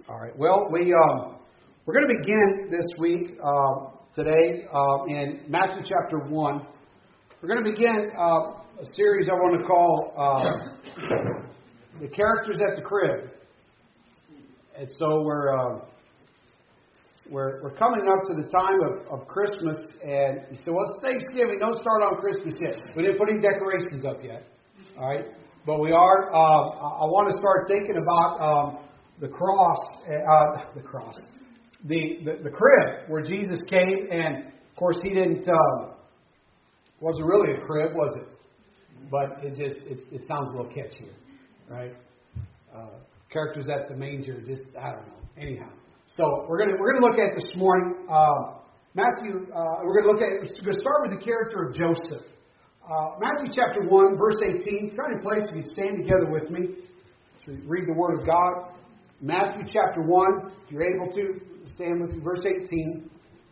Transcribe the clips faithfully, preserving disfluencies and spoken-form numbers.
All right. Well, we um, we're going to begin this week uh, today uh, in Matthew chapter one. We're going to begin uh, a series I want to call uh, "The Characters at the Crib," and so we're uh, we're we're coming up to the time of, of Christmas, and you say, "Well, it's Thanksgiving. Don't start on Christmas yet. We didn't put any decorations up yet." All right, but we are. Uh, I want to start thinking about. Um, The cross, uh, the cross, the, the the crib where Jesus came, and of course he didn't. Um, wasn't really a crib, was it? But it just it, it sounds a little catchier, right? Uh, characters at the manger, just I don't know. Anyhow, so we're gonna we're gonna look at this morning, uh, Matthew. Uh, we're gonna look at. We're gonna start with the character of Joseph. Uh, Matthew chapter one, verse eighteen. Try to place if you stand together with me to read the Word of God. Matthew chapter one, if you're able to, stand with me, verse eighteen.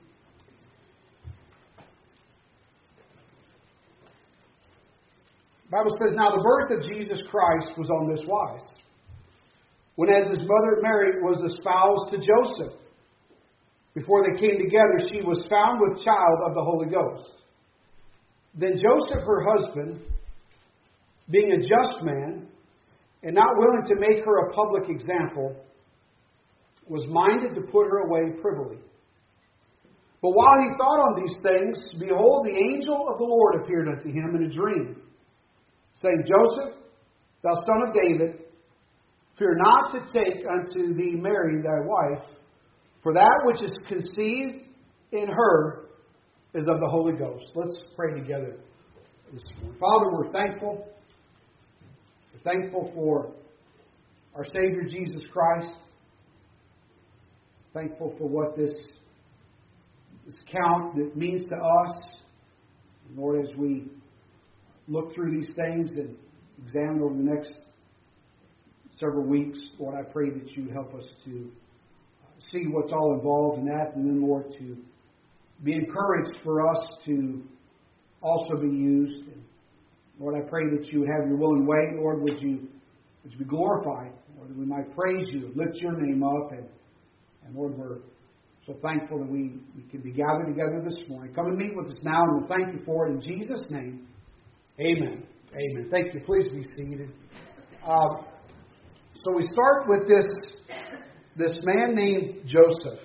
The Bible says, "Now the birth of Jesus Christ was on this wise. When as his mother Mary was espoused to Joseph, before they came together, she was found with child of the Holy Ghost. Then Joseph, her husband, being a just man, and not willing to make her a public example, was minded to put her away privily. But while he thought on these things, behold, the angel of the Lord appeared unto him in a dream, saying, Joseph, thou son of David, fear not to take unto thee Mary thy wife, for that which is conceived in her is of the Holy Ghost." Let's pray together this morning. Father, we're thankful. We're thankful for our Savior Jesus Christ. Thankful for what this, this count that means to us. And Lord, as we look through these things and examine over the next several weeks, Lord, I pray that you help us to see what's all involved in that, and then, Lord, to be encouraged for us to also be used. And Lord, I pray that you would have your will and way. Lord, would you, would you be glorified? Lord, that we might praise you, lift your name up. And, and Lord, we're so thankful that we, we can be gathered together this morning. Come and meet with us now, and we'll thank you for it in Jesus' name. Amen. Amen. Thank you. Please be seated. Um, so we start with this, this man named Joseph.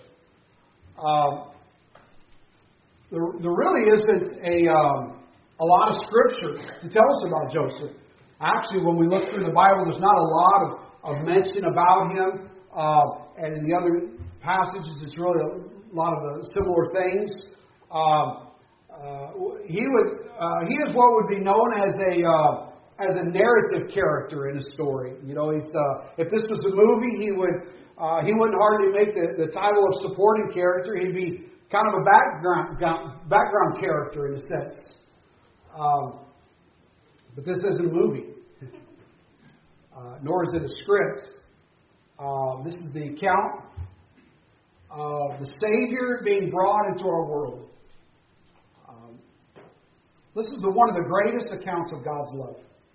Um, there, there really isn't a... Um, A lot of Scripture to tell us about Joseph. Actually, when we look through the Bible, there's not a lot of, of mention about him. Uh, and in the other passages, it's really a lot of the similar things. Um, uh, he would uh, he is what would be known as a uh, as a narrative character in a story. You know, he's uh, if this was a movie, he would uh, he wouldn't hardly make the, the title of supporting character. He'd be kind of a background background character in a sense. Um, but this isn't a movie, uh, nor is it a script. Uh, this is the account of the Savior being brought into our world. Um, this is the, one of the greatest accounts of God's love.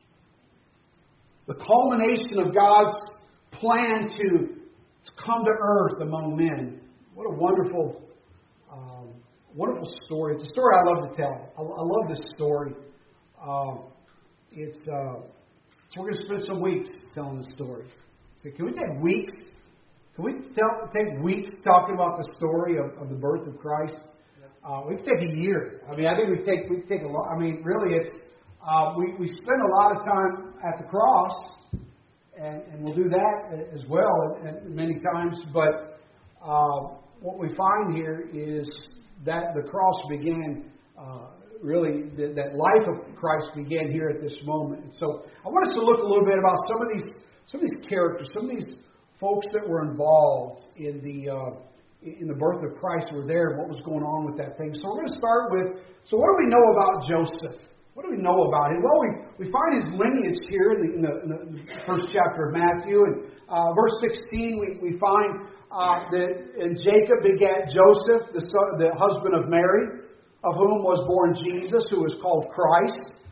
The culmination of God's plan to, to come to earth among men. What a wonderful um, Wonderful story. It's a story I love to tell. I, I love this story. Um, it's uh, so we're going to spend some weeks telling the story. So can we take weeks? Can we tell, take weeks talking about the story of, of the birth of Christ? Uh, we can take a year. I mean, I think we take we take a lot. I mean, really, it's uh, we we spend a lot of time at the cross, and, and we'll do that as well, and, and many times. But uh, what we find here is that the cross began, uh, really, that, that life of Christ began here at this moment. And so I want us to look a little bit about some of these some of these characters, some of these folks that were involved in the uh, in the birth of Christ were there, and what was going on with that thing. So we're going to start with, so what do we know about Joseph? What do we know about him? Well, we, we find his lineage here in the, in the, in the first chapter of Matthew. And uh, verse sixteen, we, we find uh, that and Jacob begat Joseph, the, son, the husband of Mary, of whom was born Jesus, who is called Christ.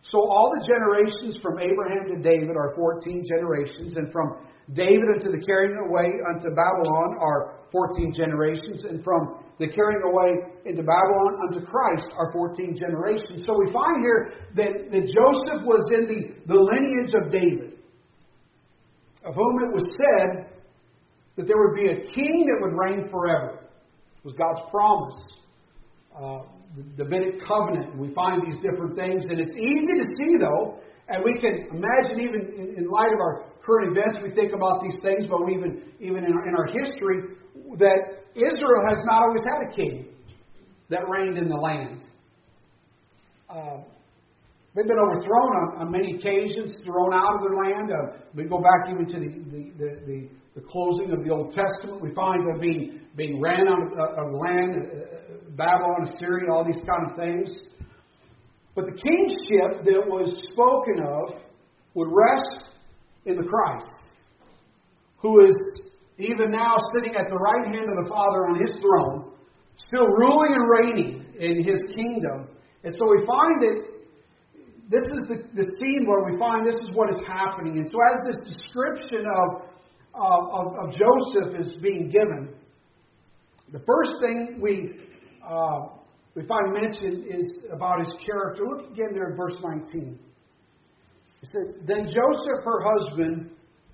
So all the generations from Abraham to David are fourteen generations, and from David unto the carrying away unto Babylon are fourteen generations, and from the carrying away into Babylon unto Christ are fourteen generations. So we find here that, that Joseph was in the, the lineage of David, of whom it was said that there would be a king that would reign forever. It was God's promise. Uh, the Davidic covenant. We find these different things, and it's easy to see, though, and we can imagine even in, in light of our current events, we think about these things, but we even, even in, our, in our history, that Israel has not always had a king that reigned in the land. Uh, they've been overthrown on, on many occasions, thrown out of their land. Uh, we go back even to the, the, the, the, the closing of the Old Testament. We find them being, being ran out of, of land, uh, Babylon, Assyria, all these kind of things. But the kingship that was spoken of would rest in the Christ, who is even now sitting at the right hand of the Father on His throne, still ruling and reigning in His kingdom. And so we find that this is the, the scene where we find this is what is happening. And so as this description of, of, of Joseph is being given, the first thing we uh, we find mentioned is about his character. Look again there in verse nineteen. It said, Then Joseph, her husband,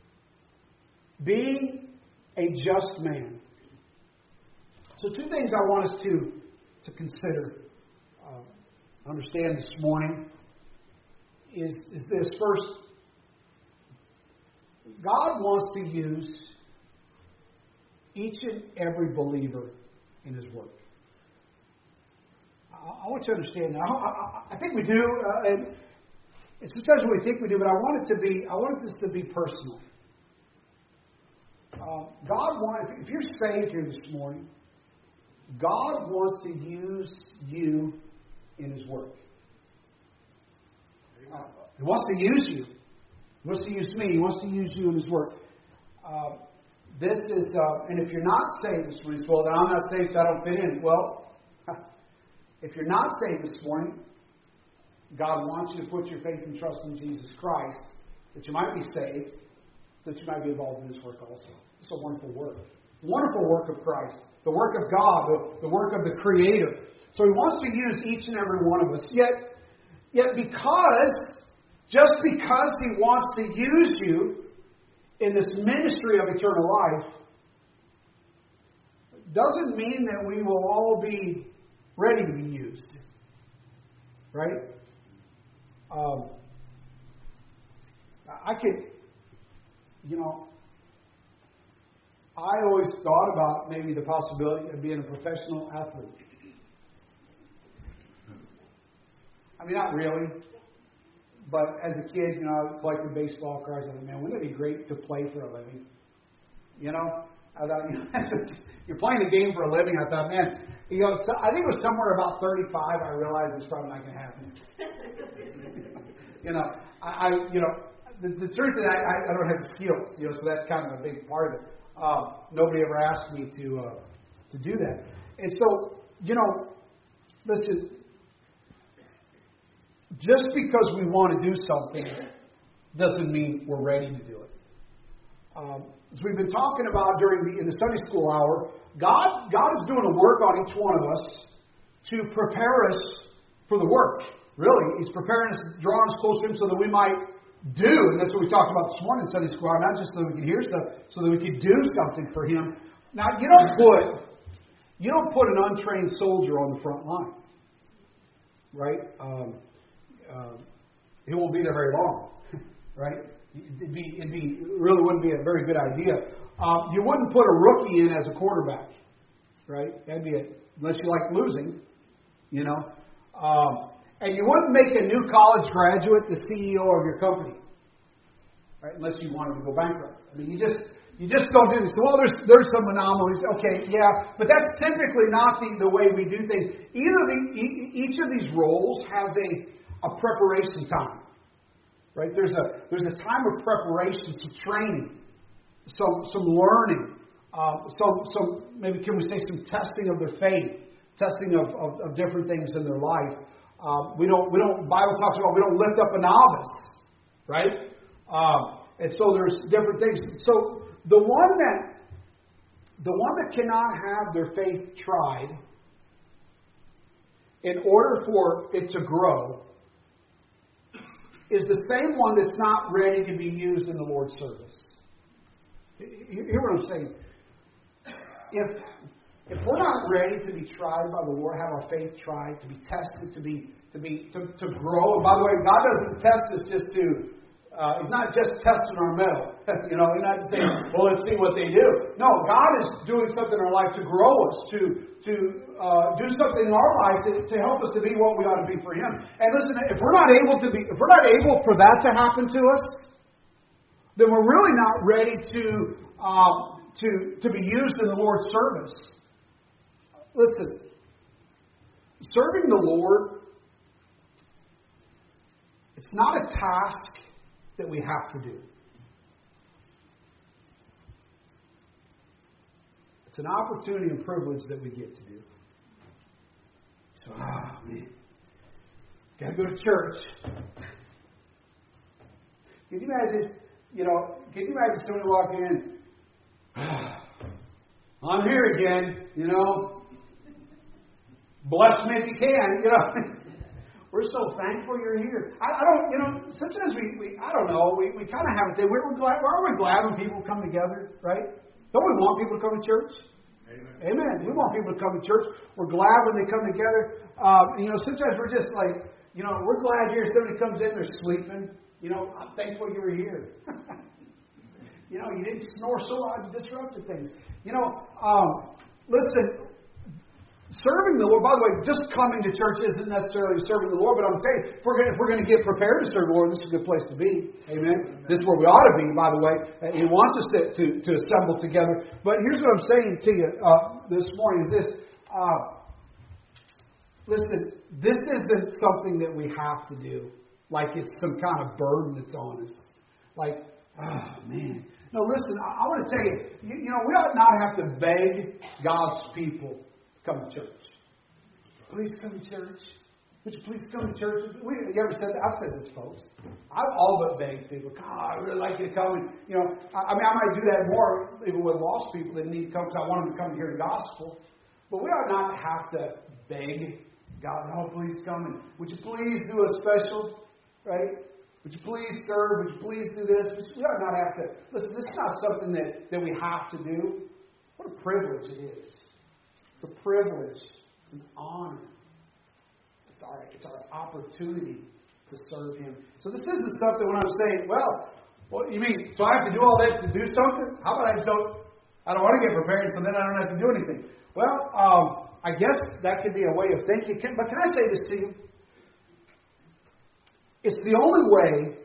being a just man. So two things I want us to, to consider, uh, understand this morning, is, is this. First, God wants to use each and every believer in His work. I, I want you to understand that. I, I, I think we do, uh, and sometimes we think we do, but I want it to be, I want this to be personal. Uh, God wants, if you're saved here this morning, God wants to use you in His work. Uh, he wants to use you. He wants to use me. He wants to use you in His work. Uh, this is, uh, and if you're not saved this morning, well, then I'm not saved, so I don't fit in. Well, if you're not saved this morning, God wants you to put your faith and trust in Jesus Christ, that you might be saved, that you might be involved in this work also. It's a wonderful work. Wonderful work of Christ. The work of God. The, the work of the Creator. So He wants to use each and every one of us. Yet, yet because, just because He wants to use you in this ministry of eternal life, doesn't mean that we will all be ready to be used. Right? Um, I could, you know, I always thought about maybe the possibility of being a professional athlete. I mean, not really. But as a kid, you know, I collected baseball cards. I thought, man, wouldn't it be great to play for a living? You know? I thought, you know, you're playing a game for a living. I thought, man, you know, so I think it was somewhere about thirty-five. I realized it's probably not going to happen. you know, I, I, you know, the, the truth is I, I don't have the skills. You know, so that's kind of a big part of it. Uh, nobody ever asked me to uh, to do that, and so you know, listen. Just because we want to do something doesn't mean we're ready to do it. Um, as we've been talking about during the in the Sunday school hour, God God is doing a work on each one of us to prepare us for the work. Really, He's preparing us, drawing us close to Him, so that we might do, and that's what we talked about this morning in Sunday school hour. Not just so that we could hear stuff, so that we could do something for Him. Now, you don't put you don't put an untrained soldier on the front line, right? Um, uh, he won't be there very long, right? It'd be, it'd be, it really wouldn't be a very good idea. Um, you wouldn't put a rookie in as a quarterback, right? That'd be a, unless you like losing, you know. Um, and you wouldn't make a new college graduate the C E O of your company, right? Unless you wanted to go bankrupt. I mean, you just you just don't do this. Well, there's there's some anomalies. Okay, yeah, but that's typically not the, the way we do things. Either the, each of these roles has a a preparation time. Right? There's a there's a time of preparation, some training, some some learning, um, some some maybe can we say some testing of their faith, testing of, of, of different things in their life. Um, we don't, we don't, Bible talks about we don't lift up a novice, right? Um, and so there's different things. So the one that, the one that cannot have their faith tried, in order for it to grow, is the same one that's not ready to be used in the Lord's service. You hear what I'm saying? If if we're not ready to be tried by the Lord, have our faith tried, to be tested, to be to be to, to grow. And by the way, God doesn't test us just to. Uh, he's not just testing our metal. You know, He's not just saying, "Well, let's see what they do." No, God is doing something in our life to grow us, to to uh, do something in our life to, to help us to be what we ought to be for Him. And listen, if we're not able to be, if we're not able for that to happen to us, then we're really not ready to um, to to be used in the Lord's service. Listen, serving the Lord, it's not a task that we have to do. It's an opportunity and privilege that we get to do. So, ah, oh, man, gotta go to church. Can you imagine? You know, can you imagine someone walking in? Oh, I'm here again. You know, bless me if you can. You know. We're so thankful you're here. I, I don't, you know, sometimes we, we I don't know, we, we kind of have a thing. We're glad, aren't we glad when people come together, right? Don't we want people to come to church? Amen. Amen. We want people to come to church. We're glad when they come together. Um, you know, sometimes we're just like, you know, we're glad here. Somebody comes in, they're sleeping. You know, I'm thankful you were here. You know, you didn't snore so loud, you disrupted things. You know, um, listen. Serving the Lord, by the way, just coming to church isn't necessarily serving the Lord, but I'm telling you, if we're going to, if we're going to get prepared to serve the Lord, this is a good place to be. Amen. Amen. This is where we ought to be, by the way. He wants us to, to, to assemble together. But here's what I'm saying to you uh, this morning is this. Uh, listen, this isn't something that we have to do. Like it's some kind of burden that's on us. Like, oh, man. No, listen, I, I want to tell you, you, you know, we ought not have to beg God's people come to church. Please come to church. Would you please come to church? We, you ever said that? I've said this, folks. I've all but begged people, God, I really like you to come. And, you know, I, I mean, I might do that more even with lost people that need to come because I want them to come to hear the gospel. But we ought not have to beg God, oh, please come. And would you please do a special, right? Would you please serve? Would you please do this? We ought not have to. Listen, this is not something that, that we have to do. What a privilege it is. It's a privilege. It's an honor. It's our, it's our opportunity to serve Him. So this isn't something when I'm saying, well, what you mean? So I have to do all that to do something? How about I just don't, I don't want to get prepared, so then I don't have to do anything. Well, um, I guess that could be a way of thinking. Can, but can I say this to you? It's the only way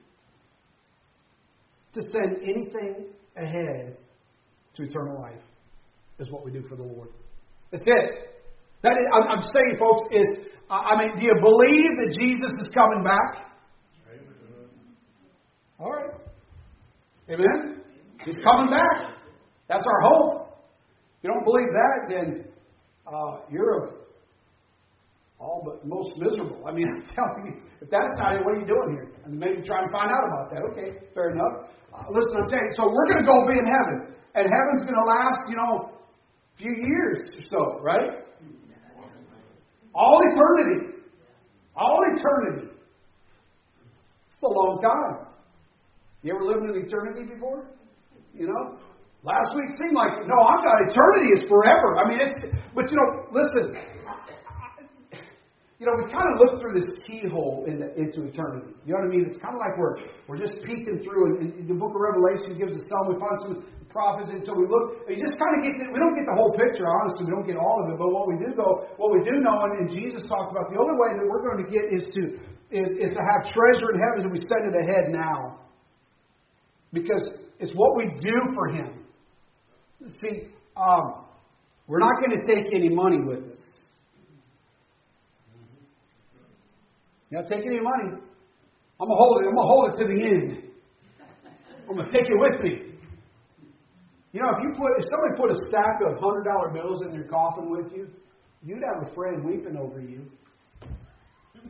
to send anything ahead to eternal life is what we do for the Lord. That's it. That is, I'm, I'm saying, folks, is, I mean, do you believe that Jesus is coming back? Amen. All right. Amen? He's coming back. That's our hope. If you don't believe that, then uh, you're a, all but most miserable. I mean, I'm telling you, if that's not it, what are you doing here? I mean, maybe try and find out about that. Okay, fair enough. Uh, listen, I'm telling you, so we're going to go be in heaven. And heaven's going to last, you know, few years or so, right? All eternity. All eternity. It's a long time. You ever lived in eternity before? You know? Last week seemed like, no, I'm not. Eternity is forever. I mean, it's, but you know, listen. You know, we kind of look through this keyhole into, into eternity. You know what I mean? It's kind of like we're we're just peeking through, and, and the book of Revelation gives us some. We find some prophets, and so we look. And you just kind of get. We don't get the whole picture, honestly. We don't get all of it. But what we do go, what we do know, and, and Jesus talked about, the only way that we're going to get is to is, is to have treasure in heaven, and we send it ahead now, because it's what we do for Him. See, um, we're not going to take any money with us. You're not taking any money. I'm gonna hold it. I'm gonna hold it to the end. I'm gonna take it with me. You know, if you put, if somebody put a stack of hundred dollar bills in your coffin with you, you'd have a friend weeping over you.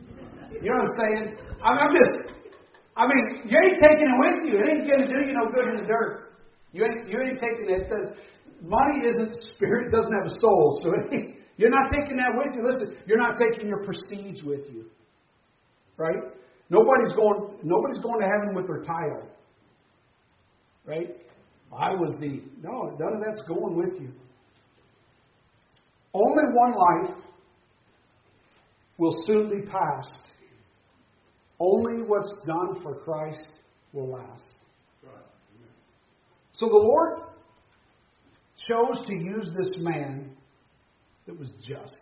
You know what I'm saying? I'm, I'm just, I mean, you ain't taking it with you. It ain't going to do you no good in the dirt. You ain't, you ain't taking it. Because money isn't spirit, it doesn't have a soul. So it ain't, you're not taking that with you. Listen, you're not taking your prestige with you. Right? Nobody's going, nobody's going to heaven with their title. Right? I was the, no, none of that's going with you. Only one life will soon be passed. Only what's done for Christ will last. So the Lord chose to use this man that was just.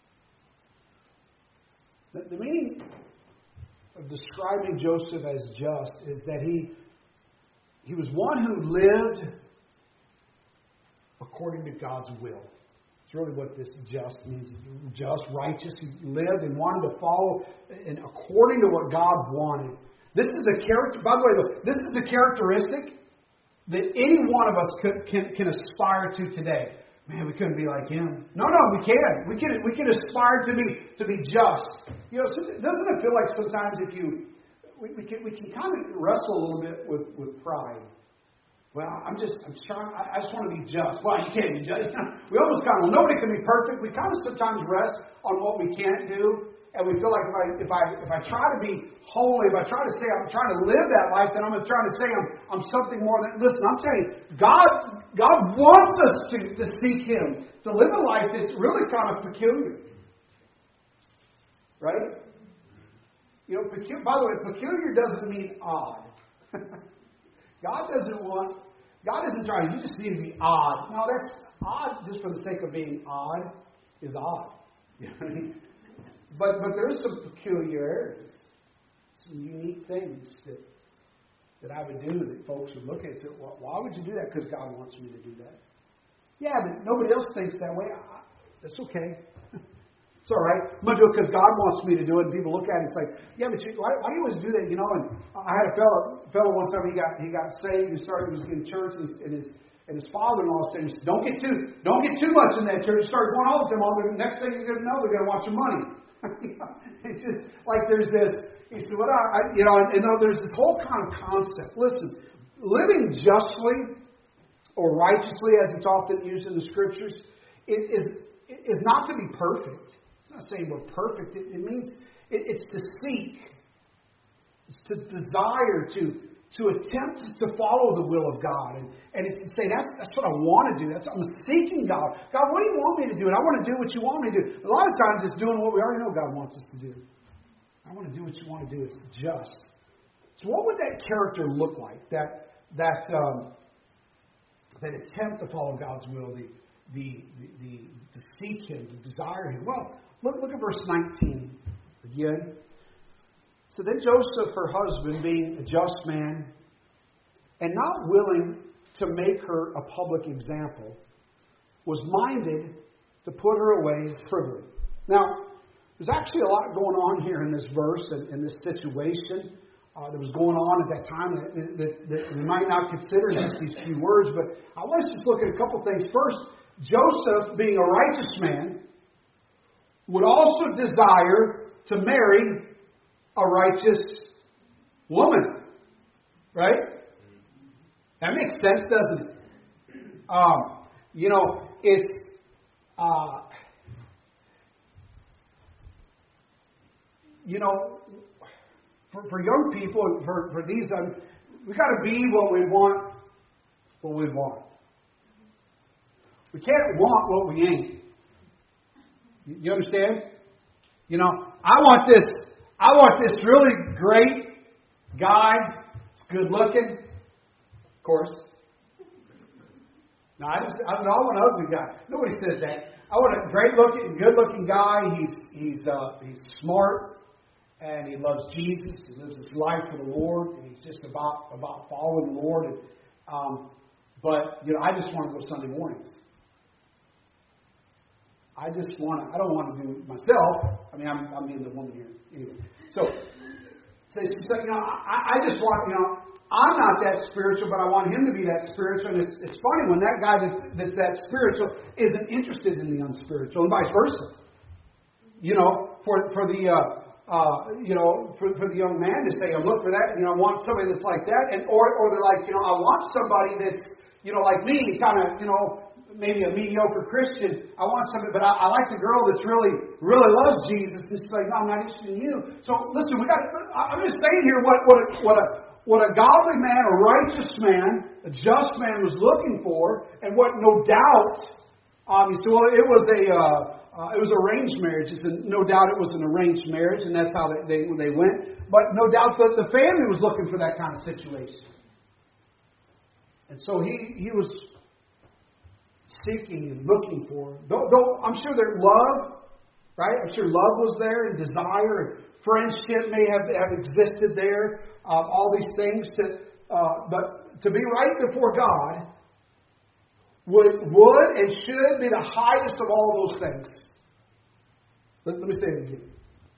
The, the meaning of describing Joseph as just is that he he was one who lived according to God's will. It's really what this just means. Just, righteous. He lived and wanted to follow and according to what God wanted. This is a character, by the way, look, this is a characteristic that any one of us could, can, can aspire to today. Man, we couldn't be like him. No, no, we can. We can we can aspire to be to be just. You know, doesn't it feel like sometimes if you we, we can we can kind of wrestle a little bit with, with pride. Well, I'm just, I'm trying, I just want to be just. Well, you can't be just. We almost kind of, well, nobody can be perfect. We kind of sometimes rest on what we can't do. And we feel like if I, if I, if I try to be holy, if I try to say I'm trying to live that life, then I'm trying to say I'm, I'm something more than, listen, I'm telling you, God, God wants us to, to seek Him, to live a life that's really kind of peculiar. Right? You know, pecu- by the way, peculiar doesn't mean odd. God doesn't want, God isn't trying, you just need to be odd. No, that's odd just for the sake of being odd is odd. You know what I mean? But, but there's some peculiarities, some unique things that that I would do that folks would look at and say, well, why would you do that? Because God wants me to do that. Yeah, but nobody else thinks that way. I, that's okay. It's all right. I'm going to do it because God wants me to do it. And people look at it and say, yeah, but you, why, why do you always do that? You know, and I had a fellow, fellow one time, he got he got saved. He started, he was in church, and his, and his, and his father-in-law said, he said, don't get too don't get too much in that church. Start going all the time. All the next thing you're going to know, they're going to want your money. It's just like there's this, he said, what I, you know, and, and there's this whole kind of concept. Listen, living justly or righteously, as it's often used in the Scriptures, it is, it is not to be perfect. It's not saying we're perfect. It, it means it, it's to seek. It's to desire to, to attempt to follow the will of God. And, and it's to say, that's, that's what I want to do. That's I'm seeking God. God, what do you want me to do? And I want to do what you want me to do. A lot of times it's doing what we already know God wants us to do. I want to do what you want to do. It's just. So what would that character look like? That that um, that attempt to follow God's will, the the, the the to seek Him, to desire Him. Well, look look at verse nineteen again. So then Joseph, her husband, being a just man, and not willing to make her a public example, was minded to put her away privily. Now, there's actually a lot going on here in this verse and in this situation uh, that was going on at that time that, that, that we might not consider just these few words, but I want us to just look at a couple things. First, Joseph, being a righteous man, would also desire to marry a righteous woman. Right? That makes sense, doesn't it? Um, you know, it's uh, you know, for, for young people, for, for these, um, we got to be what we want, what we want. We can't want what we ain't. You, you understand? You know, I want this. I want this really great guy. It's good looking, of course. No, I just I don't want an ugly guy. Nobody says that. I want a great looking, good looking guy. He's he's uh, he's smart and he loves Jesus. He lives his life for the Lord. And he's just about about following the Lord. And, um, but you know, I just want to go Sunday mornings. I just want to, I don't want to do it myself. I mean, I'm, I'm being the woman here. Anyway. So, so she's like, you know, I, I just want, you know, I'm not that spiritual, but I want him to be that spiritual. And it's, it's funny when that guy that, that's that spiritual isn't interested in the unspiritual, and vice versa. You know, for for the uh, uh, you know, for, for the young man to say, I look for that, you know, I want somebody that's like that. And or, or they're like, you know, I want somebody that's, you know, like me, kind of, you know, maybe a mediocre Christian. I want somebody, but I, I like the girl that's really, really loves Jesus. And she's like, no, I'm not interested in you. So listen, we got. I'm just saying here what what a, what a what a godly man, a righteous man, a just man was looking for, and what no doubt. Um, you see, well, it was a uh, uh, it was arranged marriage. It's a, no doubt it was an arranged marriage, and that's how they they, they went. But no doubt the, the family was looking for that kind of situation, and so he he was seeking and looking for. Though, though I'm sure their love, right? I'm sure love was there, and desire, and friendship may have, have existed there. Um, all these things, to uh, but to be right before God would would and should be the highest of all those things. Let, let me say it again.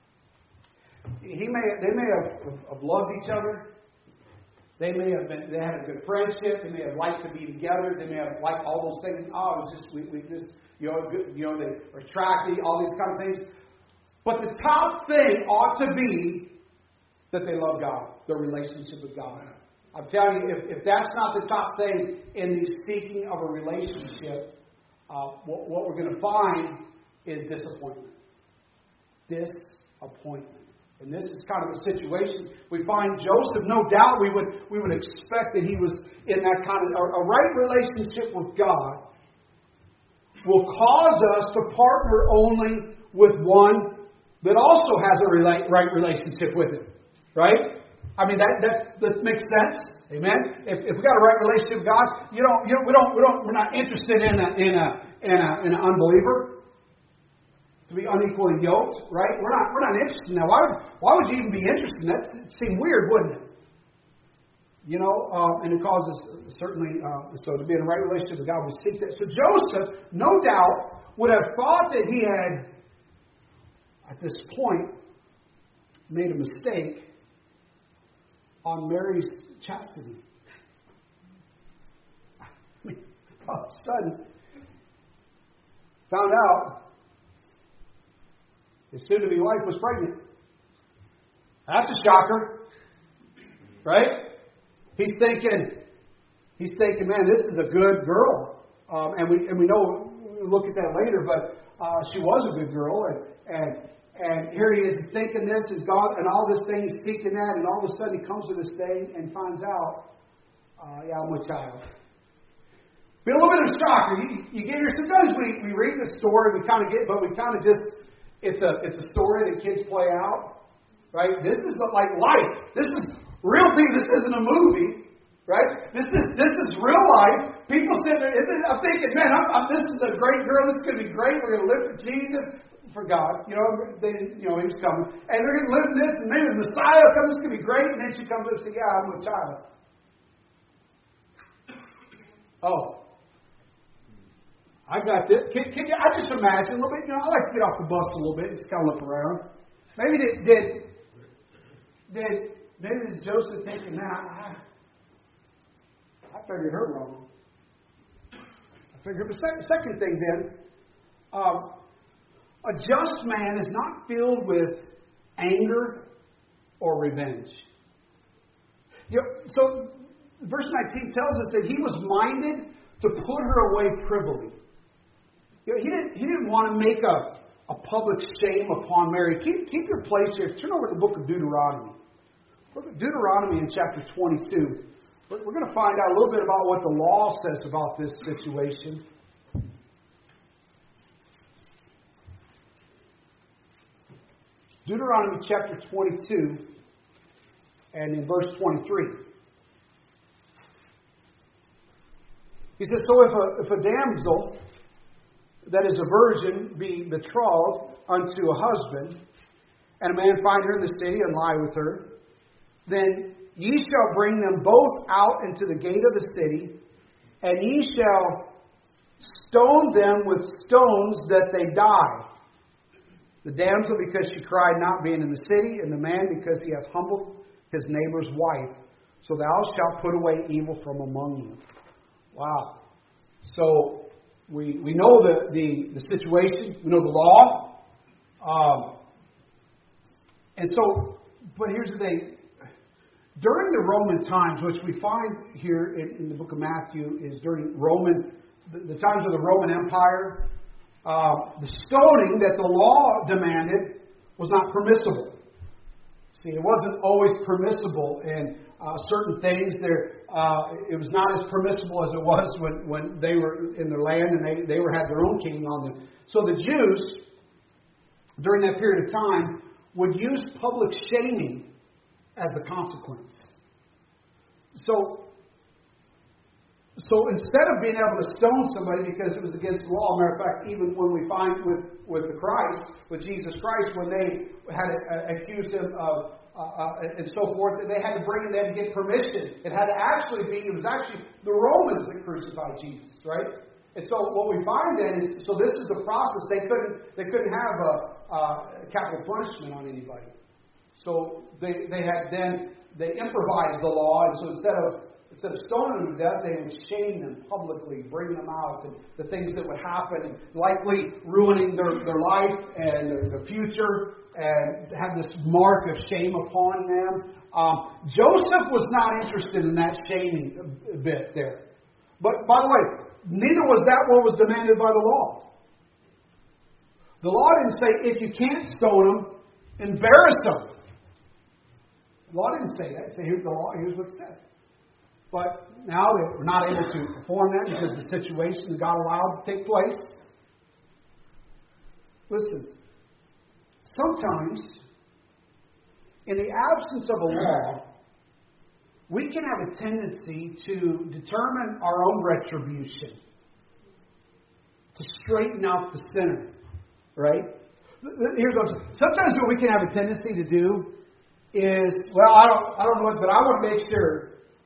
He may they may have, have loved each other. They may have been, they had a good friendship. They may have liked to be together. They may have liked all those things. Oh, it was just we, we just you know good, you know they were attractive. All these kind of things. But the top thing ought to be that they love God, their relationship with God. I'm telling you, if, if that's not the top thing in the seeking of a relationship, uh, what, what we're going to find is disappointment. Disappointment. And this is kind of a situation. We find Joseph, no doubt we would we would expect that he was in that kind of, a, a right relationship with God will cause us to partner only with one that also has a rela- right relationship with Him. Right? I mean, that, that, that makes sense. Amen? If, if we got a right relationship with God, you don't, you know, we don't, we don't, we're not interested in a, in a, in a, in an unbeliever. To be unequally yoked, right? We're not we're not interested in that. Why would, why would you even be interested in that? It seemed weird, wouldn't it? You know, uh, and it causes, certainly, uh, so to be in a right relationship with God, we seek that. So Joseph, no doubt, would have thought that he had, at this point, made a mistake on Mary's chastity. I mean, all of a sudden, found out his soon-to-be wife was pregnant. That's a shocker, right? He's thinking, he's thinking, man, this is a good girl, um, and we and we know we'll look at that later. But uh, she was a good girl, and and and here he is thinking this is God, and all this thing he's seeking that, and all of a sudden he comes to this thing and finds out, uh, yeah, I'm a child. Be a little bit of a shocker. You, you get here. Sometimes we we read the story, we kind of get, but we kind of just. It's a it's a story that kids play out, right? This is like life. This is real people. This isn't a movie, right? This is this is real life. People sitting there. I'm thinking, man, I'm, I'm, this is a great girl. This is going to be great. We're going to live for Jesus, for God. You know, they, you know, He was coming, and they're going to live in this. And maybe the Messiah comes. This is going to be great. And then she comes up and says, "Yeah, I'm a child." Oh. I got this. Can, can you, I just imagine a little bit. You know, I like to get off the bus a little bit, just kind of look around. Maybe did did did maybe this Joseph thinking, man, I, I figured her wrong. I figured. But second, second thing, then, um, a just man is not filled with anger or revenge. You know, so verse nineteen tells us that he was minded to put her away privily. You know, he didn't. He didn't want to make a, a public shame upon Mary. Keep keep your place here. Turn over to the book of Deuteronomy. Look at Deuteronomy in chapter twenty-two. We're, we're going to find out a little bit about what the law says about this situation. Deuteronomy chapter twenty-two, and in verse twenty-three. He says, "So if a if a damsel that is a virgin be betrothed unto a husband, and a man find her in the city and lie with her, then ye shall bring them both out into the gate of the city, and ye shall stone them with stones that they die. The damsel because she cried not being in the city, and the man because he hath humbled his neighbor's wife. So thou shalt put away evil from among you." Wow. So we we know the, the, the situation. We know the law. Um, And so, but here's the thing. During the Roman times, which we find here in, in the book of Matthew, is during Roman, the, the times of the Roman Empire, uh, the stoning that the law demanded was not permissible. See, it wasn't always permissible in uh, certain things. There, uh, it was not as permissible as it was when, when they were in their land and they, they were had their own king on them. So the Jews, during that period of time, would use public shaming as the consequence. So, so instead of being able to stone somebody because it was against the law, matter of fact, even when we find with, with the Christ, with Jesus Christ, when they had uh, accused him of uh, uh, and so forth, they had to bring him there to get permission. It had to actually be, it was actually the Romans that crucified Jesus, right? And so what we find then is, so this is the process. They couldn't, they couldn't have a, a capital punishment on anybody. So they, they had then, they improvised the law, and so instead of instead of stoning them to death, they would shame them publicly, bring them out, and the things that would happen, and likely ruining their, their life and their, their future, and have this mark of shame upon them. Um, Joseph was not interested in that shaming a bit there. But, by the way, neither was that what was demanded by the law. The law didn't say, if you can't stone them, embarrass them. The law didn't say that. It said, here's the law, here's what it said. But now they were not able to perform that because the situation God allowed to take place. Listen, sometimes, in the absence of a law, we can have a tendency to determine our own retribution, to straighten out the sinner, right? Here's what I'm saying. Sometimes what we can have a tendency to do is, well, I don't, I don't know what, but I want to make sure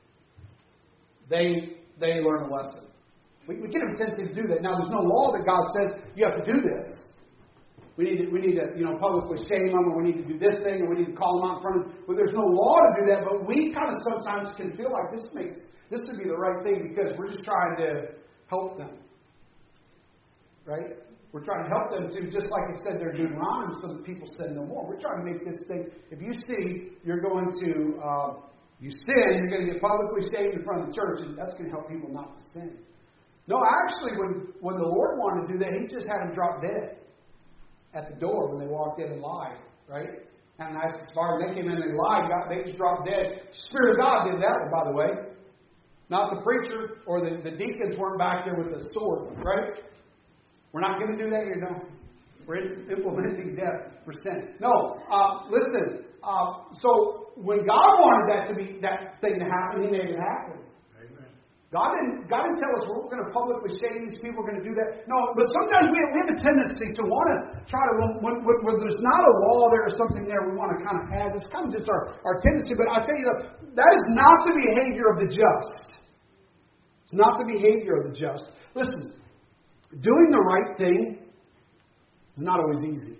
they they learn a lesson. We, we can have a tendency to do that. Now, there's no law that God says you have to do this. We need to, we need to, you know, publicly shame them, or we need to do this thing, or we need to call them out in front of them. But there's no law to do that. But we kind of sometimes can feel like this makes this would be the right thing because we're just trying to help them, right? We're trying to help them to, just like it said there in Deuteronomy, so that people sin no more. We're trying to make this thing. If you see you're going to uh, you sin, you're going to get publicly shamed in front of the church, and that's going to help people not to sin. No, actually, when when the Lord wanted to do that, He just had them drop dead at the door when they walked in and lied, right? And as far as they came in and lied, God, they just dropped dead. The Spirit of God did that, by the way. Not the preacher or the, the deacons weren't back there with a sword, right? We're not going to do that here, no. We're implementing death for sin. No, uh, listen. Uh, so when God wanted that to be that thing to happen, He made it happen. God didn't, God didn't tell us we're going to publicly shame these people, we're going to do that. No, but sometimes we have, we have a tendency to want to try to, when, when, when there's not a law there or something there, we want to kind of add. It's kind of just our, our tendency. But I'll tell you, that, that is not the behavior of the just. It's not the behavior of the just. Listen, doing the right thing is not always easy.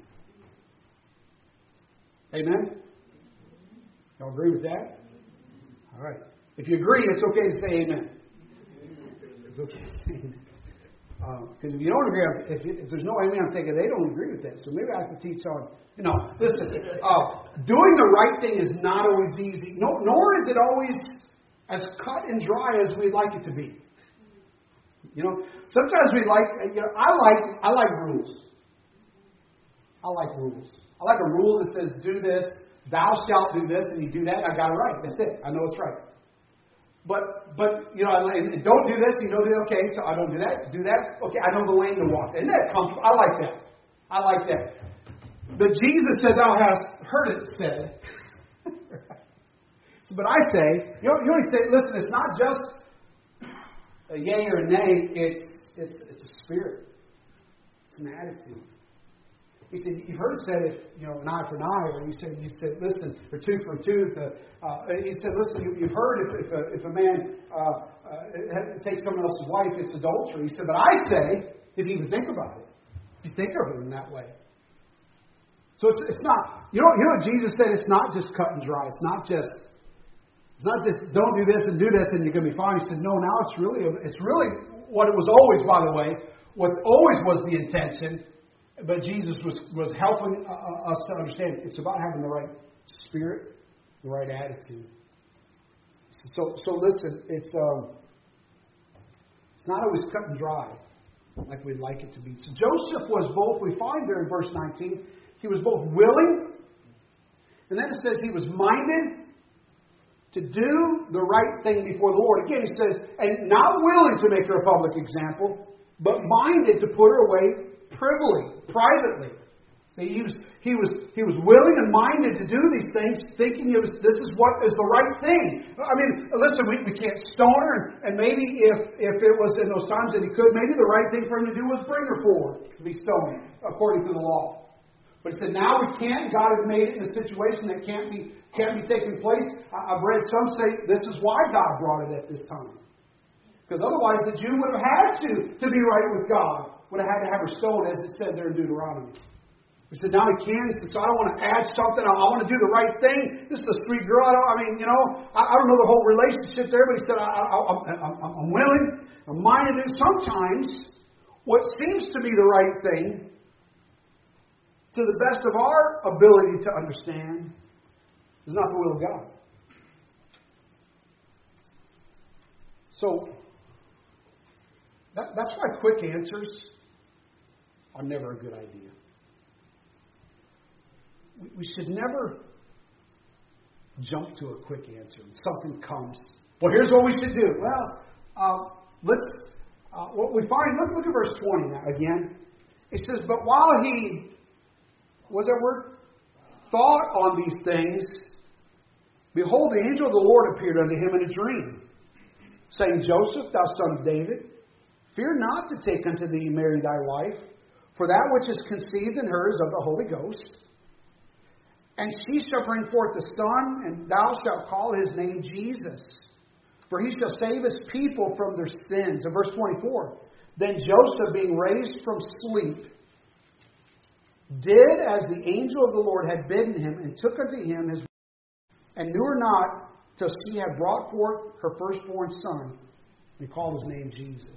Amen? Y'all agree with that? All right. If you agree, it's okay to say amen. It's okay to say amen. Because uh, if you don't agree, if, if there's no amen, I'm thinking they don't agree with that. So maybe I have to teach on, you know, listen, uh, doing the right thing is not always easy. No, nor is it always as cut and dry as we'd like it to be. You know, sometimes we like, you know, I like, I like rules. I like rules. I like a rule that says, do this, thou shalt do this, and you do that, I got it right. That's it. I know it's right. But, but you know, and don't do this, you don't do that. Okay, so I don't do that. Do that. Okay, I know the lane to walk. Isn't that comfortable? I like that. I like that. But Jesus said, thou hast heard it said. So, but I say, you know, you only say, listen, it's not just a yay or a nay. It's, it's, it's a spirit. It's an attitude. He said, you've heard it said, if, you know, an eye for an eye, or he said, you said, listen, or tooth for a tooth. Uh, uh, he said, listen, you, you've heard if, if, a, if a man uh, uh, takes someone else's wife, it's adultery. He said, but I say, if you even think about it, if you think of it in that way. So it's, it's not, you know, you know what Jesus said? It's not just cut and dry. It's not just, it's not just don't do this and do this and you're going to be fine. He said, no, now it's really, it's really what it was always, by the way, what always was the intention. But Jesus was, was helping uh, us to understand it's about having the right spirit, the right attitude. So, so listen, it's um, it's not always cut and dry like we'd like it to be. So Joseph was both, we find there in verse nineteen, he was both willing, and then it says he was minded to do the right thing before the Lord. Again, he says, and not willing to make her a public example, but minded to put her away privily, privately. See, he was he was he was willing and minded to do these things, thinking it was this is what is the right thing. I mean, listen, we, we can't stone her, and maybe if if it was in those times that he could, maybe the right thing for him to do was bring her forward to be stoned according to the law. But he said, now we can't. God has made it in a situation that can't be can't be taking place. I, I've read some say this is why God brought it at this time, because otherwise the Jew would have had to to be right with God, would have had to have her stoned, as it said there in Deuteronomy. He said, now he can. He said, so I don't want to add something. I, I want to do the right thing. This is a sweet girl. I, don't, I mean, you know, I, I don't know the whole relationship there, but he said, I, I, I, I'm, I'm willing. I'm minded to. Sometimes what seems to be the right thing, to the best of our ability to understand, is not the will of God. So, that, that's why quick answers are never a good idea. We should never jump to a quick answer. When something comes, well, here's what we should do. Well, uh, let's. Uh, what we find. Look, look at verse twenty now again. It says, "But while he, what's that word? Thought on these things, behold, the angel of the Lord appeared unto him in a dream, saying, Joseph, thou son of David, fear not to take unto thee Mary thy wife, for that which is conceived in her is of the Holy Ghost." And she shall bring forth a son, and thou shalt call his name Jesus. For he shall save his people from their sins. And verse twenty-four. Then Joseph, being raised from sleep, did as the angel of the Lord had bidden him, and took unto him his wife, and knew her not till she had brought forth her firstborn son. And he called his name Jesus.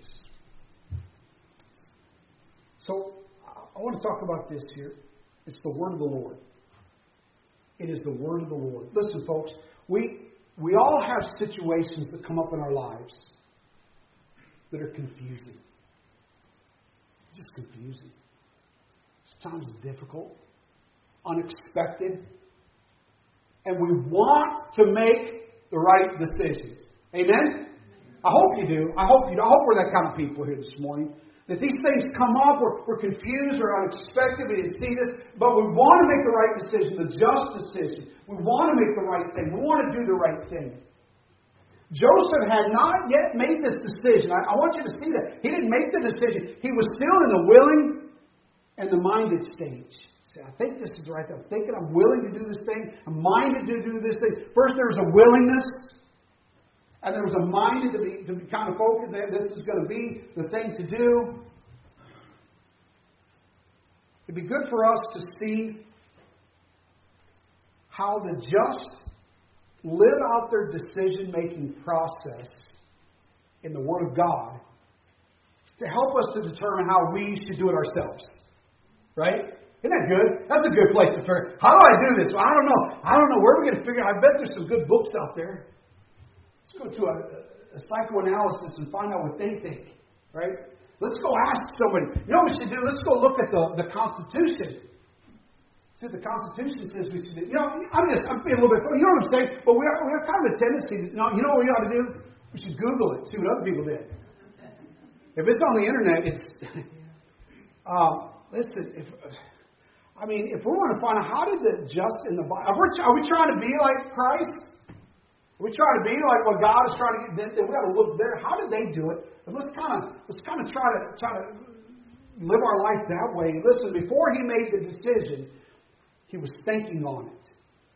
So, I want to talk about this here. It's the word of the Lord. It is the word of the Lord. Listen, folks, we we all have situations that come up in our lives that are confusing. Just confusing. Sometimes it's difficult, unexpected, and we want to make the right decisions. Amen? I hope you do. I hope you do. I hope we're that kind of people here this morning. That these things come up, we're, we're confused, we're unexpected, we didn't see this, but we want to make the right decision, the just decision. We want to make the right thing. We want to do the right thing. Joseph had not yet made this decision. I, I want you to see that. He didn't make the decision. He was still in the willing and the minded stage. See, I think this is the right thing. I'm thinking I'm willing to do this thing. I'm minded to do this thing. First there was a willingness. And there was a minded to be, to be kind of focused that this is going to be the thing to do. It'd be good for us to see how the just live out their decision-making process in the Word of God to help us to determine how we should do it ourselves. Right? Isn't that good? That's a good place to figure. How do I do this? Well, I don't know. I don't know. Where are we going to figure it out? I bet there's some good books out there. Let's go to a, a psychoanalysis and find out what they think, right? Let's go ask somebody. You know what we should do? Let's go look at the, the Constitution. See what the Constitution says we should do. You know, I'm just, I'm being a little bit, you know what I'm saying? But we have, we have kind of a tendency to, you know, you know what we ought to do? We should Google it, see what other people did. If it's on the internet, it's, um, listen, if, I mean, if we want to find out how did the just in the Bible, are we, are we trying to be like Christ? We try to be like what God is trying to get this. We've got to look there. How did they do it? And let's kind of let's kind of try to try to live our life that way. Listen, before he made the decision, he was thinking on it,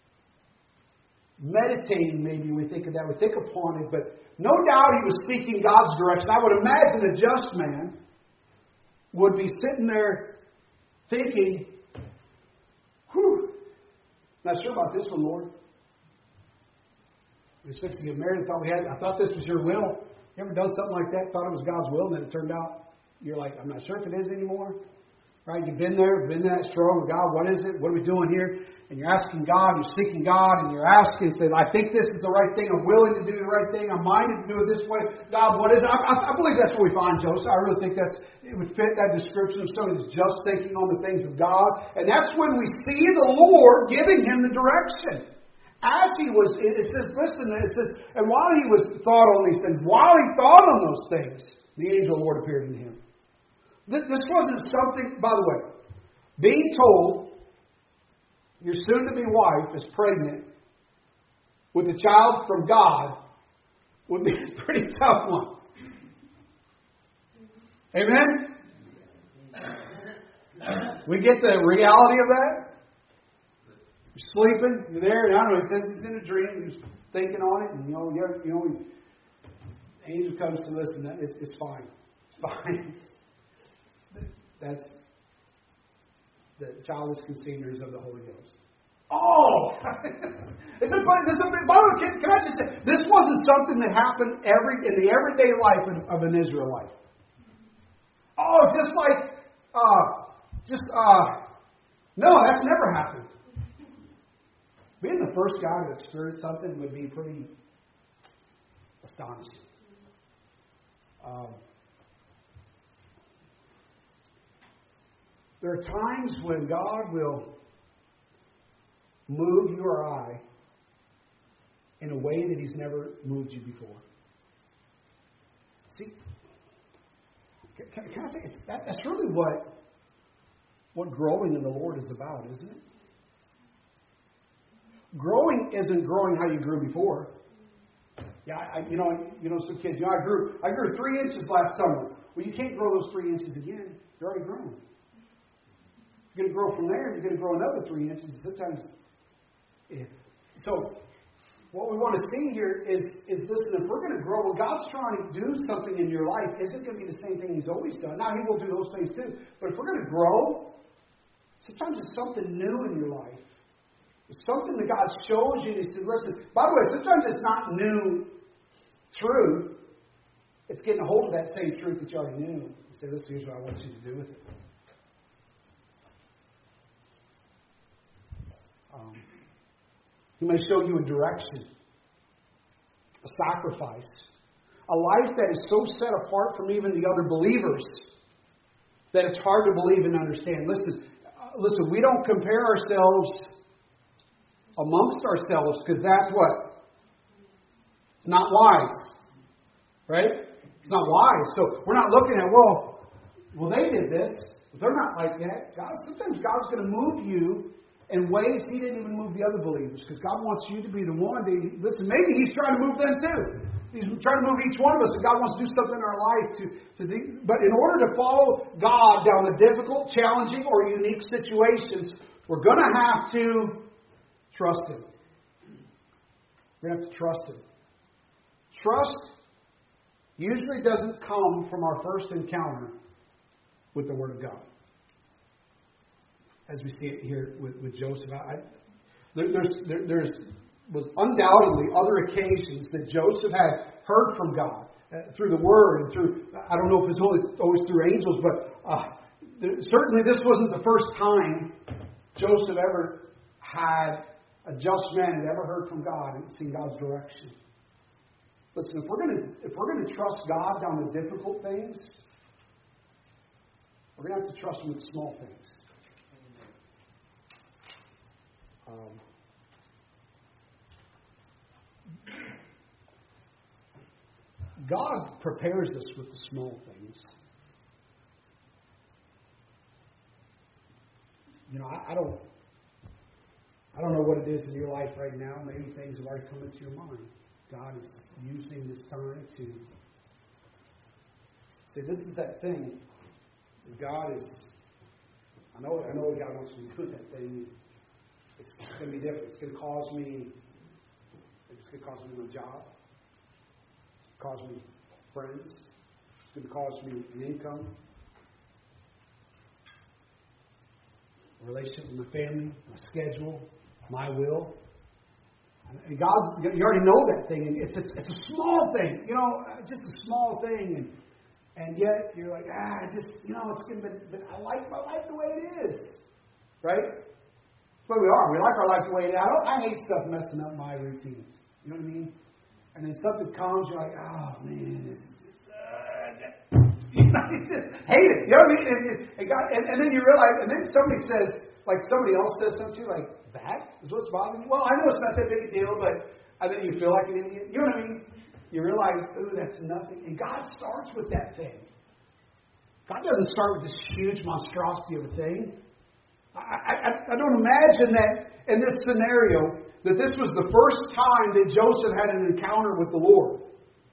meditating. Maybe we think of that. We think upon it, but no doubt he was seeking God's direction. I would imagine a just man would be sitting there thinking, "Whew, not sure about this one, Lord." We was fixing to get married. I thought we had. I thought this was your will. You ever done something like that? Thought it was God's will, and then it turned out you're like, I'm not sure if it is anymore. Right? You've been there, been that struggle with God. What is it? What are we doing here? and you're asking God, you're seeking God, and you're asking, saying, I think this is the right thing, I'm willing to do the right thing, I'm minded to do it this way. God, what is it? I, I, I believe that's what we find Joseph. I really think that's it would fit that description of somebody who's just thinking on the things of God. And that's when we see the Lord giving him the direction. As he was, it says, listen, it says, and while he was thought on these things, while he thought on those things, the angel of the Lord appeared in him. This wasn't something, by the way, being told your soon-to-be wife is pregnant with a child from God would be a pretty tough one. Amen? We get the reality of that. You're sleeping, you're there, and I don't know, it says it's in a dream, you're thinking on it, and you know, you're, you know, the angel comes to listen, it's, it's fine. It's fine. That's the child is conceived of the Holy Ghost. Oh! It's a, it's a, by the way, can, can I just say, this wasn't something that happened every in the everyday life of, of an Israelite. Oh, just like, uh, just, uh, no, that's never happened. Being the first guy to experience something would be pretty astonishing. Um, there are times when God will move you or I in a way that He's never moved you before. See, can, can I say that, that's really what what growing in the Lord is about, isn't it? Growing isn't growing how you grew before. Yeah, I, you know, you know, some kids. You know, I grew, I grew three inches last summer. Well, you can't grow those three inches again. They're already grown. You're going to grow from there. You're going to grow another three inches. Sometimes, yeah. So, what we want to see here is, is listen. If we're going to grow, well, God's trying to do something in your life. Isn't going to be the same thing He's always done. Now, He will do those things too. But if we're going to grow, sometimes it's something new in your life. It's something that God shows you. And He said, listen, by the way, sometimes it's not new truth. It's getting a hold of that same truth that you already knew. You say, listen, here's what I want you to do with it. Um, he may show you a direction, a sacrifice, a life that is so set apart from even the other believers that it's hard to believe and understand. Listen, uh, listen, we don't compare ourselves amongst ourselves, because that's what? It's not wise. Right? It's not wise. So we're not looking at, well, well, they did this. They're not like that. God, sometimes God's going to move you in ways He didn't even move the other believers, because God wants you to be the one. To, listen, maybe He's trying to move them too. He's trying to move each one of us, and God wants to do something in our life. To, to the, but in order to follow God down the difficult, challenging, or unique situations, we're going to have to trust Him. We're going to have to trust Him. Trust usually doesn't come from our first encounter with the Word of God. As we see it here with, with Joseph. I, there, there's, there there's, was undoubtedly other occasions that Joseph had heard from God uh, through the Word and through, I don't know if it's always, always through angels, but uh, there, certainly this wasn't the first time Joseph ever had a just man had ever heard from God and seen God's direction. Listen, if we're going to if we're going to trust God down the difficult things, we're going to have to trust Him with the small things. Um, God prepares us with the small things. You know, I, I don't. I don't know what it is in your life right now. Maybe things have already come into your mind. God is using this time to say, this is that thing. God is, I know I know what God wants me to do with that thing. It's, it's going to be different. It's going to cause me, it's going to cause me my job. It's going to cause me friends. It's going to cause me an income. A relationship with my family, my schedule, my will. And God, you already know that thing, and it's a, it's a small thing, you know, just a small thing, and and yet you're like, ah, just, you know, it's good, but, but I like my life the way it is, right? the way we are. We like our life the way it is. I, don't, I hate stuff messing up my routines. You know what I mean? And then something comes, you're like, oh, man, this is just... Uh, you know, you just hate it. You know what I mean? And, and, God, and, and then you realize, and then somebody says, like somebody else says something to you, like, that is what's bothering you? Well, I know it's not that big a deal, but I think you feel like an idiot. You know what I mean? You realize, ooh, that's nothing. And God starts with that thing. God doesn't start with this huge monstrosity of a thing. I, I, I don't imagine that in this scenario that this was the first time that Joseph had an encounter with the Lord.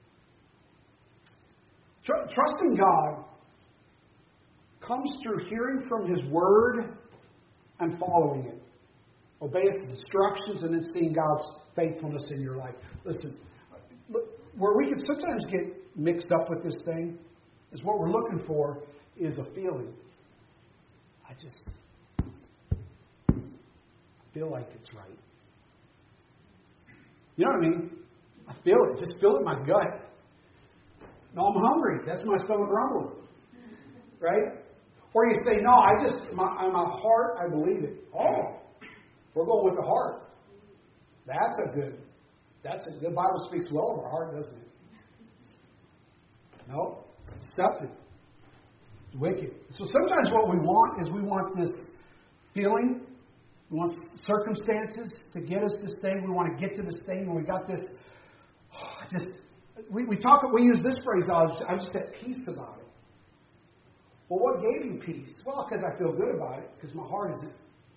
Tr- trusting God comes through hearing from His Word and following it. Obey its instructions and then seeing God's faithfulness in your life. Listen, where we can sometimes get mixed up with this thing is what we're looking for is a feeling. I just feel like it's right. You know what I mean? I feel it. Just feel it in my gut. No, I'm hungry. That's my stomach rumbling. Right? Or you say, no, I just, my, my heart, I believe it. Oh, we're going with the heart. That's a good, that's a, the Bible speaks well of our heart, doesn't it? No, it's deceptive. It's wicked. So sometimes what we want is we want this feeling. We want circumstances to get us this thing. We want to get to this thing. And we got this, oh, just, we, we talk, we use this phrase, I'm just, I'm just at peace about it. Well, what gave you peace? Well, because I feel good about it, because my heart isn't.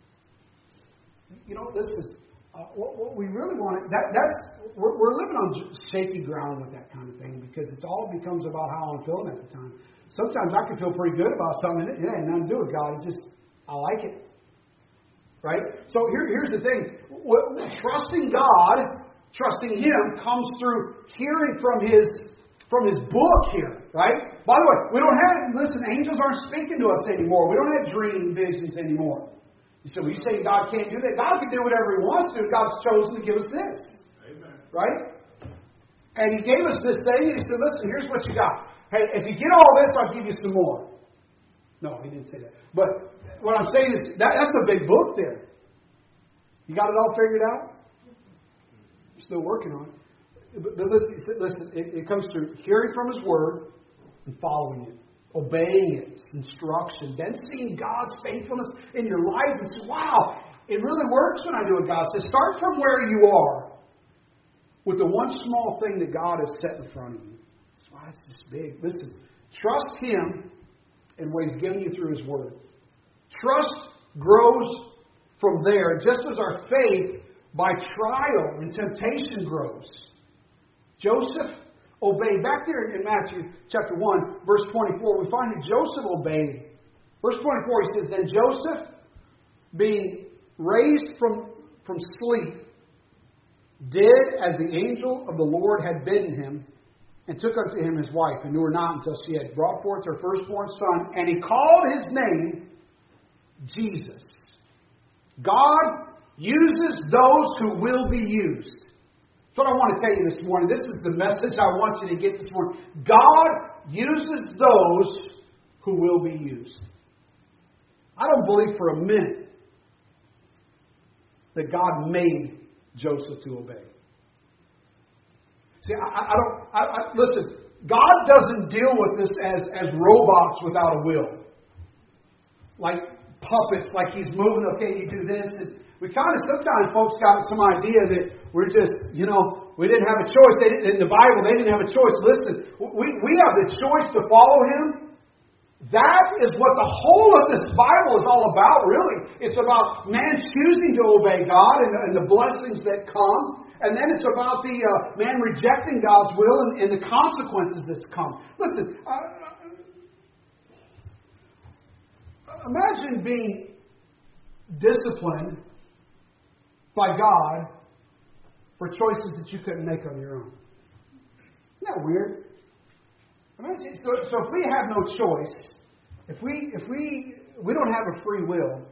You know, listen, uh, what, what we really want, that, that's, we're, we're living on shaky ground with that kind of thing, because it all becomes about how I'm feeling at the time. Sometimes I can feel pretty good about something, and it ain't nothing to do with God. It just, I like it. Right? So here, here's the thing. Trusting God, trusting Him, comes through hearing from His from His book here. Right? By the way, we don't have, listen, angels aren't speaking to us anymore. We don't have dream visions anymore. You say, well, you say God can't do that. God can do whatever He wants to. God's chosen to give us this. Amen. Right? And He gave us this thing, and He said, listen, here's what you got. Hey, if you get all this, I'll give you some more. No, He didn't say that. But what I'm saying is, that, that's a big book there. You got it all figured out? You're still working on it. But, but listen, listen it, it comes through hearing from His Word and following it. Obeying its instruction, then seeing God's faithfulness in your life and say, wow, it really works when I do what God says. Start from where you are with the one small thing that God has set in front of you. That's why it's this big. Listen, trust Him in what He's given you through His Word. Trust grows from there, just as our faith by trial and temptation grows. Joseph obeyed. Back there in Matthew chapter one, verse twenty-four, we find that Joseph obeyed. Verse twenty-four, he says, then Joseph, being raised from, from sleep, did as the angel of the Lord had bidden him, and took unto him his wife, and knew her not until she had brought forth her firstborn son, and he called his name Jesus. God uses those who will be used. That's what I want to tell you this morning. This is the message I want you to get this morning. God uses those who will be used. I don't believe for a minute that God made Joseph to obey. See, I, I don't. I, I, listen, God doesn't deal with this as, as robots without a will. Like puppets, like He's moving, okay, you do this. And we kind of, sometimes folks got some idea that we're just, you know, we didn't have a choice. They didn't, in the Bible, they didn't have a choice. Listen, we, we have the choice to follow Him. That is what the whole of this Bible is all about, really. It's about man choosing to obey God and, and the blessings that come. And then it's about the uh, man rejecting God's will and, and the consequences that's come. Listen, uh, imagine being disciplined by God for choices that you couldn't make on your own. Isn't that weird? Imagine, so, so if we have no choice, if we if we we don't have a free will,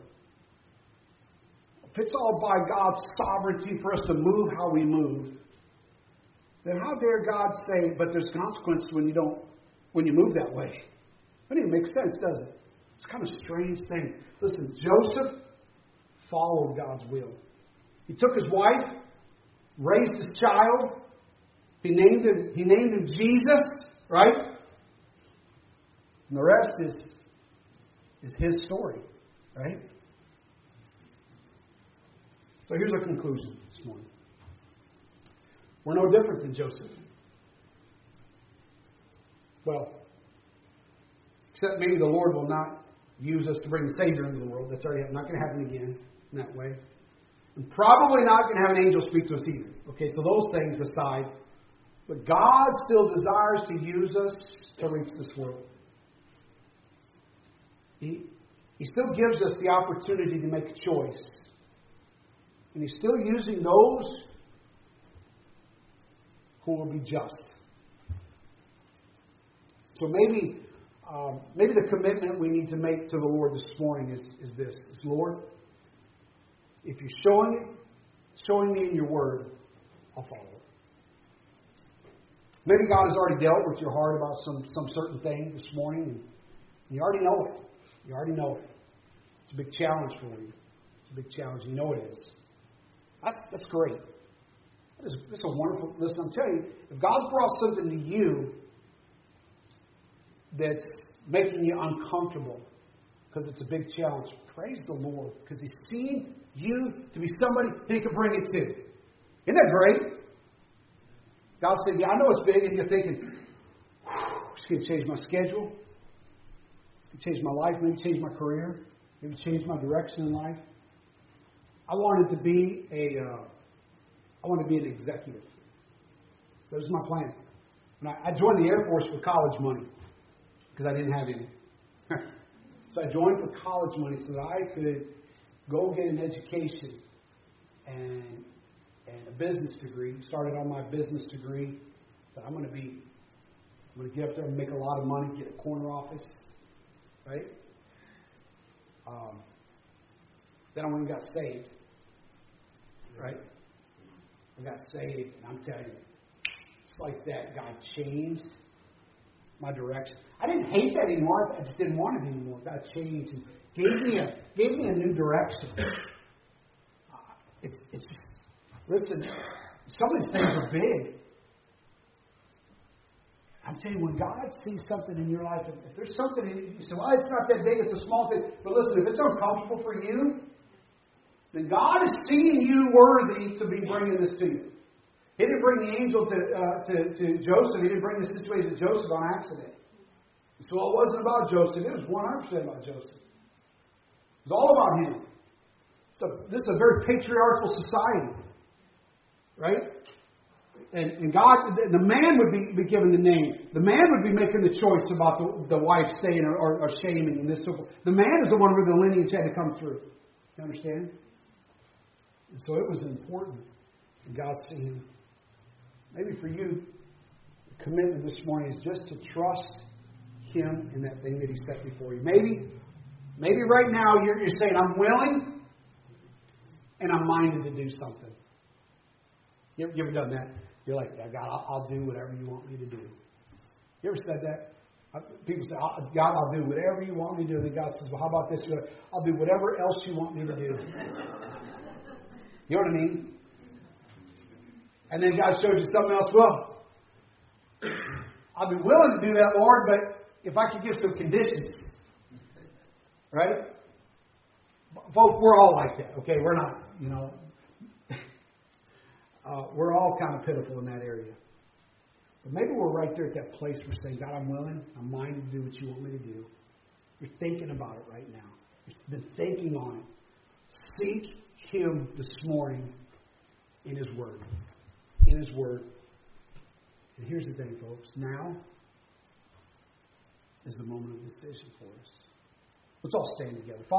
if it's all by God's sovereignty for us to move how we move, then how dare God say, but there's consequences when you don't when you move that way? It doesn't make sense, does it? It's kind of a strange thing. Listen, Joseph followed God's will. He took his wife, raised his child. He named him, he named him Jesus, right? And the rest is, is his story, right? So here's our conclusion this morning. We're no different than Joseph. Well, except maybe the Lord will not use us to bring the Savior into the world. That's already not going to happen again in that way. And probably not going to have an angel speak to us either. Okay, so those things aside. But God still desires to use us to reach this world. He, he still gives us the opportunity to make a choice. And He's still using those who will be just. So maybe um, maybe the commitment we need to make to the Lord this morning is, is this. Is, Lord, if you're showing it, showing me in your word, I'll follow it. Maybe God has already dealt with your heart about some, some certain thing this morning, and you already know it. You already know it. It's a big challenge for you. It's a big challenge. You know it is. That's that's great. That is, that's a wonderful. Listen, I'm telling you, if God's brought something to you that's making you uncomfortable because it's a big challenge, praise the Lord, because He's seen you to be somebody He can bring it to. Isn't that great? God said, yeah, I know it's big, and you're thinking, it's going to change my schedule, it's going to change my life, maybe change my career, maybe change my direction in life. I wanted to be a, uh, I wanted to be an executive. That was my plan. When I, I joined the Air Force for college money, because I didn't have any. So I joined for college money so that I could go get an education and and a business degree. Started on my business degree. But I'm going to be, I'm going to get up there and make a lot of money, get a corner office, right? Um, then I went and got saved, right? I got saved, and I'm telling you, it's like that. God changed my direction. I didn't hate that anymore. I just didn't want it anymore. God changed and gave me a gave me a new direction. Uh, it's it's just, listen. Some of these things are big. I'm telling you, when God sees something in your life, if there's something in you, you say, "Well, it's not that big. It's a small thing." But listen, if it's uncomfortable for you, then God is seeing you worthy to be bringing this to you. He didn't bring the angel to, uh, to, to Joseph. He didn't bring the situation to Joseph on accident. So it wasn't about Joseph. It was one hundred percent about Joseph. It was all about him. So this is a very patriarchal society. Right? And, and God, the man would be, be given the name. The man would be making the choice about the, the wife staying or, or, or shaming and this so forth. The man is the one where the lineage had to come through. You understand? And so it was important. And God's seen him. Maybe for you, the commitment this morning is just to trust Him in that thing that He set before you. Maybe, maybe right now you're, you're saying, I'm willing and I'm minded to do something. You ever, you ever done that? You're like, yeah, God, I'll, I'll do whatever you want me to do. You ever said that? People say, God, I'll do whatever you want me to do. And then God says, well, how about this? I'll do whatever else you want me to do. You know what I mean? And then God showed you something else. Well, I'll be willing to do that, Lord, but if I could give some conditions. Right? Folks, we're all like that. Okay, we're not, you know. Uh, we're all kind of pitiful in that area. But maybe we're right there at that place where we're saying, God, I'm willing. I'm minded to do what you want me to do. You're thinking about it right now. You've been thinking on it. Seek Him this morning in His Word. In His Word. And here's the thing, folks. Now is the moment of decision for us. Let's all stand together.